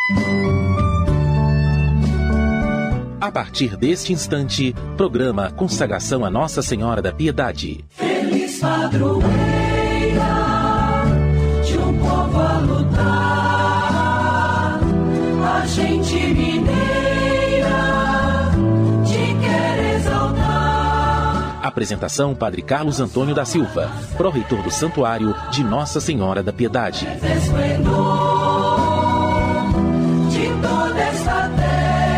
A partir deste instante, programa Consagração a Nossa Senhora da Piedade. Feliz padroeira de um povo a lutar, a gente mineira te quer exaltar. Apresentação: Padre Carlos Antônio da Silva, pró-reitor do Santuário de Nossa Senhora da Piedade. De toda esta terra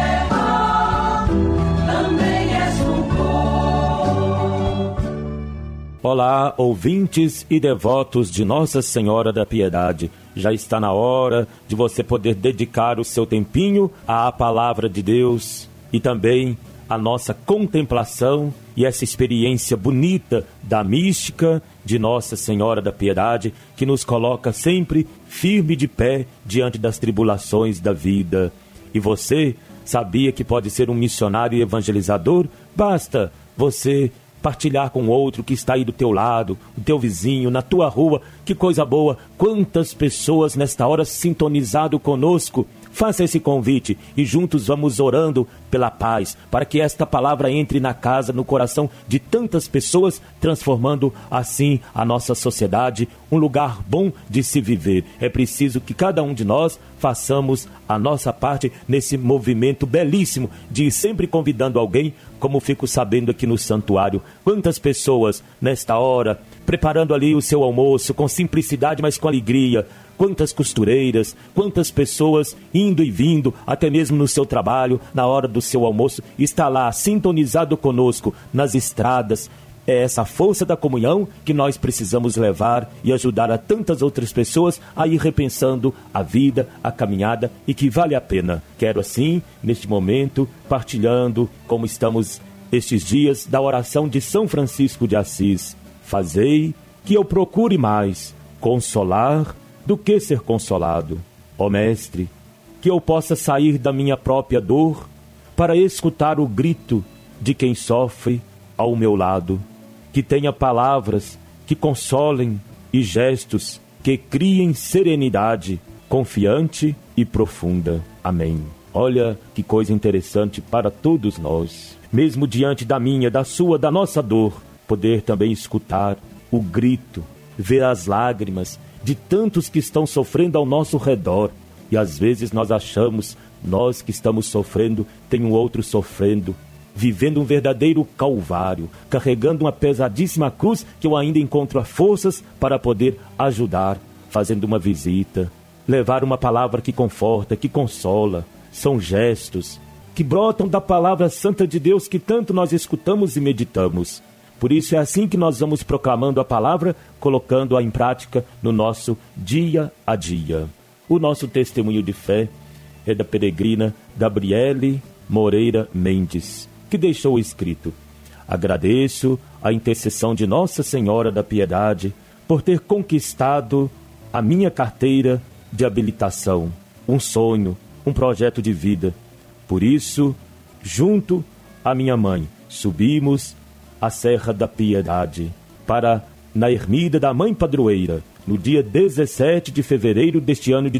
Olá, ouvintes e devotos de Nossa Senhora da Piedade. Já está na hora de você poder dedicar o seu tempinho à Palavra de Deus e também à nossa contemplação e essa experiência bonita da mística de Nossa Senhora da Piedade, que nos coloca sempre firme de pé diante das tribulações da vida. E você sabia que pode ser um missionário e evangelizador? Basta você partilhar com outro que está aí do teu lado, o teu vizinho, na tua rua. Que coisa boa! Quantas pessoas nesta hora sintonizado conosco. Faça esse convite e juntos vamos orando pela paz, para que esta palavra entre na casa, no coração de tantas pessoas, transformando assim a nossa sociedade um lugar bom de se viver. É preciso que cada um de nós façamos a nossa parte nesse movimento belíssimo de ir sempre convidando alguém, como fico sabendo aqui no santuário. Quantas pessoas nesta hora preparando ali o seu almoço com simplicidade, mas com alegria. Quantas costureiras, quantas pessoas indo e vindo, até mesmo no seu trabalho, na hora do seu almoço, está lá sintonizado conosco nas estradas. É essa força da comunhão que nós precisamos levar e ajudar a tantas outras pessoas a ir repensando a vida, a caminhada, e que vale a pena. Quero assim, neste momento, partilhando como estamos estes dias da oração de São Francisco de Assis. Fazei que eu procure mais consolar do que ser consolado. Ó Mestre, que eu possa sair da minha própria dor para escutar o grito de quem sofre ao meu lado. Que tenha palavras que consolem e gestos que criem serenidade confiante e profunda. Amém. Olha que coisa interessante para todos nós. Mesmo diante da minha, da sua, da nossa dor, poder também escutar o grito, ver as lágrimas de tantos que estão sofrendo ao nosso redor. E às vezes nós achamos, nós que estamos sofrendo, tem um outro sofrendo, vivendo um verdadeiro calvário, carregando uma pesadíssima cruz, que eu ainda encontro as forças para poder ajudar, fazendo uma visita, levar uma palavra que conforta, que consola. São gestos que brotam da palavra santa de Deus que tanto nós escutamos e meditamos. Por isso é assim que nós vamos proclamando a palavra, colocando-a em prática no nosso dia a dia. O nosso testemunho de fé é da peregrina Gabriele Moreira Mendes, que deixou escrito: agradeço a intercessão de Nossa Senhora da Piedade por ter conquistado a minha carteira de habilitação, um sonho, um projeto de vida. Por isso, junto à minha mãe, subimos a Serra da Piedade para na ermida da Mãe Padroeira, no dia 17 de fevereiro deste ano de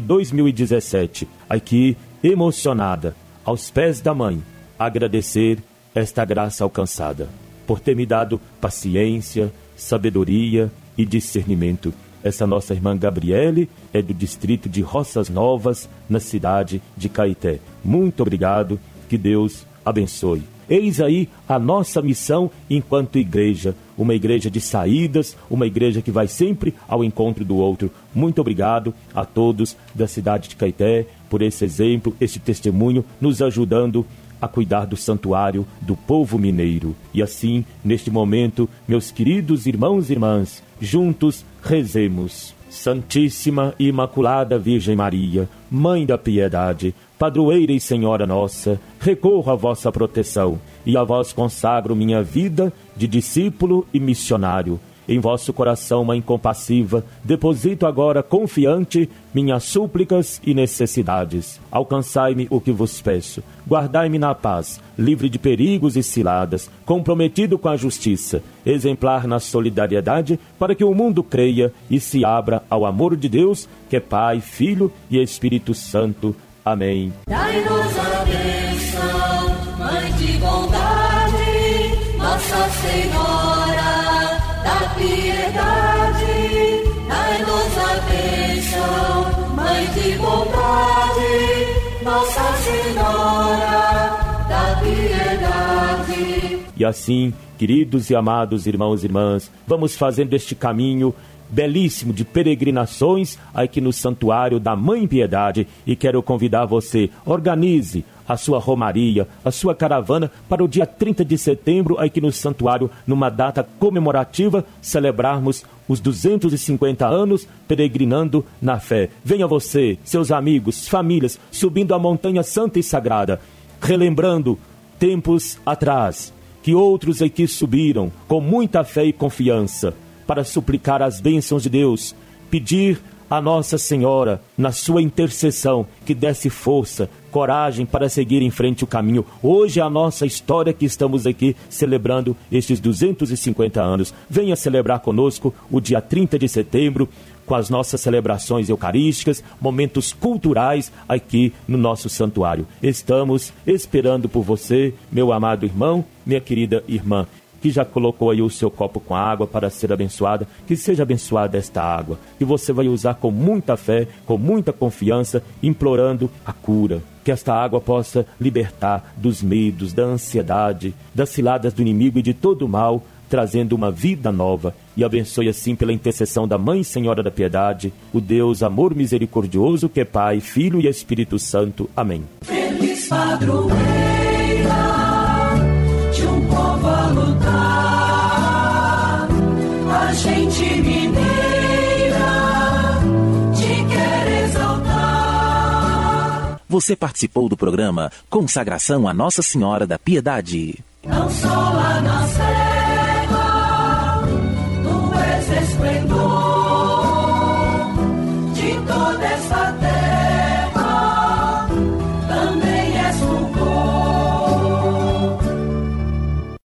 2017. Aqui, emocionada, aos pés da mãe, agradecer esta graça alcançada, por ter me dado paciência, sabedoria e discernimento. Essa nossa irmã Gabriele é do distrito de Roças Novas, na cidade de Caeté. Muito obrigado, que Deus abençoe. Eis aí a nossa missão enquanto igreja, uma igreja de saídas, uma igreja que vai sempre ao encontro do outro. Muito obrigado a todos da cidade de Caeté por esse exemplo, esse testemunho, nos ajudando a cuidar do santuário do povo mineiro. E assim, neste momento, meus queridos irmãos e irmãs, juntos rezemos. Santíssima e Imaculada Virgem Maria, Mãe da Piedade, Padroeira e Senhora nossa, recorro à vossa proteção e a vós consagro minha vida de discípulo e missionário. Em vosso coração, Mãe compassiva, deposito agora confiante minhas súplicas e necessidades. Alcançai-me o que vos peço. Guardai-me na paz, livre de perigos e ciladas, comprometido com a justiça, exemplar na solidariedade, para que o mundo creia e se abra ao amor de Deus, que é Pai, Filho e Espírito Santo. Amém. Dai-nos a bênção, Mãe de bondade, Nossa Senhora da piedade. Dai-nos a bênção, Mãe de bondade, Nossa Senhora da piedade. E assim, queridos e amados irmãos e irmãs, vamos fazendo este caminho belíssimo de peregrinações aqui no Santuário da Mãe Piedade, e quero convidar você, organize a sua romaria, a sua caravana para o dia 30 de setembro aqui no Santuário, numa data comemorativa, celebrarmos os 250 anos peregrinando na fé. Venha você, seus amigos, famílias, subindo a montanha santa e sagrada, relembrando tempos atrás, que outros aqui subiram com muita fé e confiança, para suplicar as bênçãos de Deus, pedir a Nossa Senhora, na sua intercessão, que desse força, coragem para seguir em frente o caminho. Hoje é a nossa história que estamos aqui celebrando estes 250 anos. Venha celebrar conosco o dia 30 de setembro, com as nossas celebrações eucarísticas, momentos culturais aqui no nosso santuário. Estamos esperando por você, meu amado irmão, minha querida irmã, que já colocou aí o seu copo com água para ser abençoada. Que seja abençoada esta água, que você vai usar com muita fé, com muita confiança, implorando a cura. Que esta água possa libertar dos medos, da ansiedade, das ciladas do inimigo e de todo o mal, trazendo uma vida nova. E abençoe assim, pela intercessão da Mãe Senhora da Piedade, o Deus amor misericordioso, que é Pai, Filho e Espírito Santo. Amém. Feliz padroeira de um povo a lutar, a gente mineira te quer exaltar. Você participou do programa Consagração a Nossa Senhora da Piedade. Não só lá na